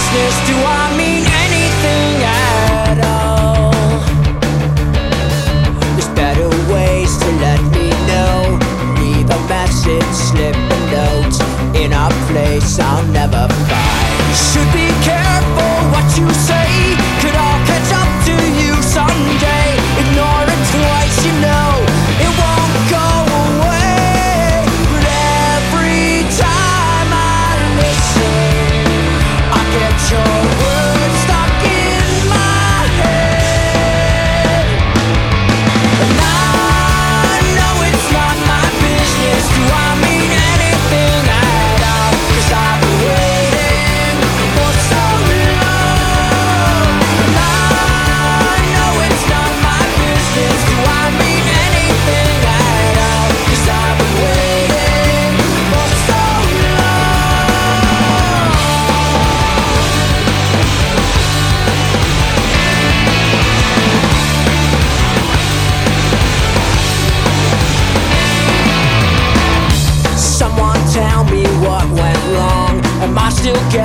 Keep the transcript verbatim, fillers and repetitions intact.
business? Do I mean anything at all? There's better ways to let me know. Leave a message, slip a note in a place I'll never find. You should be careful what you say. Could all catch up to you someday. Ignore it twice, you know it won't go away. But every time I listen, I get your words stuck in my head. And I know it's not my business. Do I mean anything at all? 'Cause I've been waiting for so long. And I know it's not my business. Do I mean anything at all? 'Cause I've been waiting for so long. Someone tell me what went wrong. Am I still